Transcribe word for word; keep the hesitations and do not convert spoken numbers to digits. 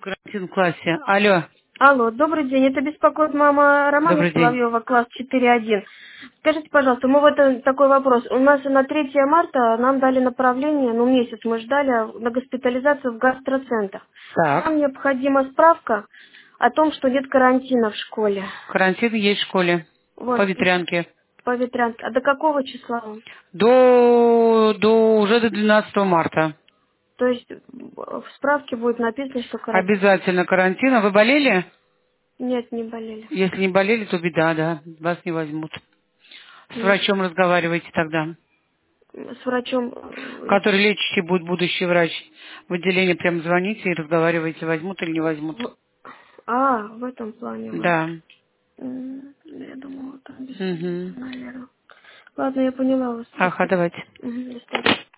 Карантин в классе. Алло. Алло, добрый день. Это беспокоит мама Романа Добрый день. Соловьева, класс четыре один. Скажите, пожалуйста, мы вот э, такой вопрос. У нас на третье марта нам дали направление, ну месяц мы ждали, на госпитализацию в гастроцентр. Так. Нам необходима справка о том, что нет карантина в школе. Карантин есть в школе. Вот, По ветрянке. по ветрянке. А до какого числа он? До, до, уже до двенадцатого марта. То есть в справке будет написано, что карантин. Обязательно карантин. А вы болели? Нет, не болели. Если не болели, то беда, да. Вас не возьмут. С Нет. врачом разговаривайте тогда. С врачом. э, Который лечащий будет будущий врач. В отделение прям звоните и разговаривайте, возьмут или не возьмут. в- А, в этом плане вы. Да. М, Я думала, там без, Угу. наверное. Ладно, я поняла вас. Ага, давайте. Мгм, до свидания.